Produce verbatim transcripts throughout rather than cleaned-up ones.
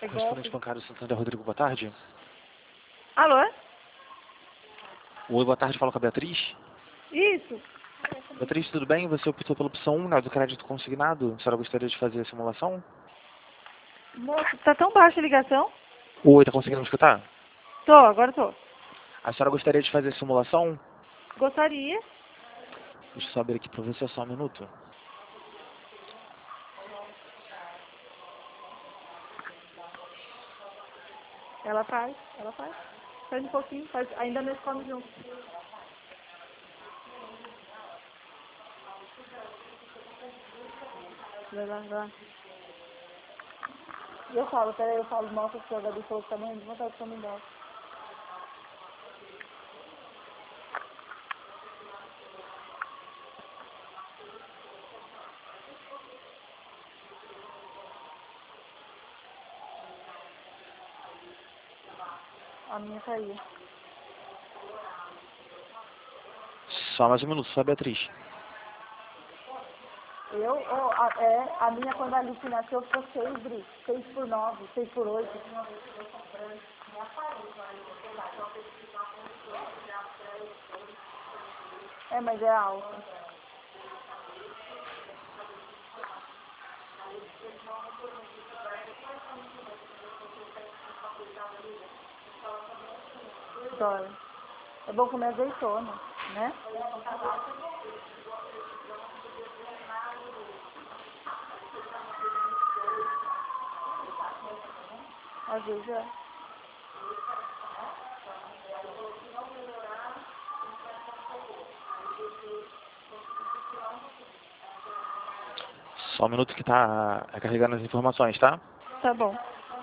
Correspondente bancário Santander, Rodrigo, boa tarde. Alô? Oi, boa tarde, falo com a Beatriz. Isso. Beatriz, tudo bem? Você optou pela opção um, né, do crédito consignado. A senhora gostaria de fazer a simulação? Moço, tá tão baixa a ligação? Oi, tá conseguindo me escutar? Tô, agora tô. A senhora gostaria de fazer a simulação? Gostaria. Deixa eu só abrir aqui pra você, só um minuto. Ela faz, ela faz. Faz um pouquinho, faz. Ainda nós comemos junto. Vai lá, vai lá. E eu falo, peraí, eu falo, nossa, que o jogador falou que tá morrendo de vontade de comer embora. A minha caiu. Só mais um minuto, só, Beatriz. Eu, oh, a, é, a minha quando a Alice nasceu ficou seis, Bri. seis por nove, seis por oito. É, mas é alta. Dói. É bom comer azeitona, né? Às vezes é. Só um minuto que tá carregando as informações, tá? Tá bom.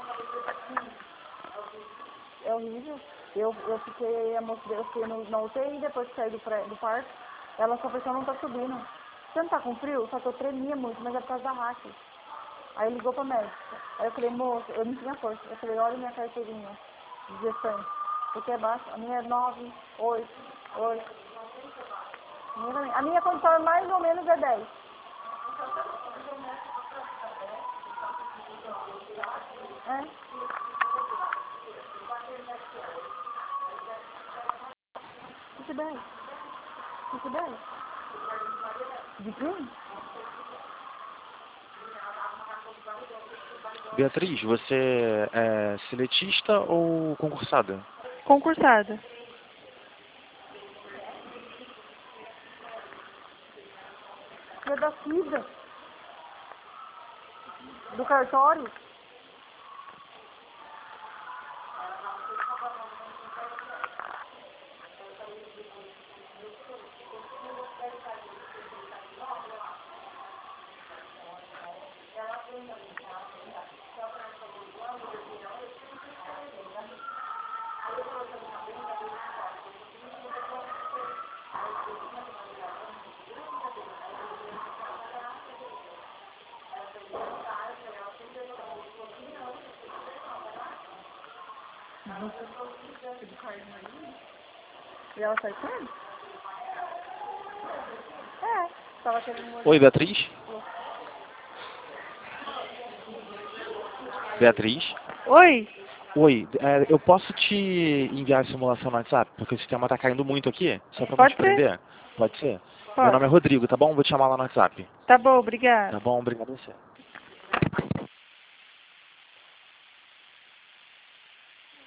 É horrível. Eu, eu fiquei, a moça, eu fiquei no, na U T I depois que saí do, pré, do parto. Ela, sua pressão não tá subindo. Você não tá com frio? Só que eu tremia muito, mas é por causa da racha. Aí ligou pra médica. Aí eu falei, moça, eu não tinha força. Eu falei, olha minha carteirinha de gestante. Porque é baixa. A minha é nove, oito, oito. A minha condição é mais ou menos é dez. É? Muito bem. Muito bem. De quem? Beatriz, você é seletista ou concursada? Concursada. É da Cida. Do cartório. E ela sai com ele? É. Tava querendo morder. Oi, Beatriz? Beatriz? Oi? Oi, é, eu posso te enviar a simulação no WhatsApp? Porque o sistema tá caindo muito aqui, só pra Pode te ser? prender. Pode ser? Meu Pode. nome é Rodrigo, tá bom? Vou te chamar lá no WhatsApp. Tá bom, obrigada. Tá bom? Obrigado a você.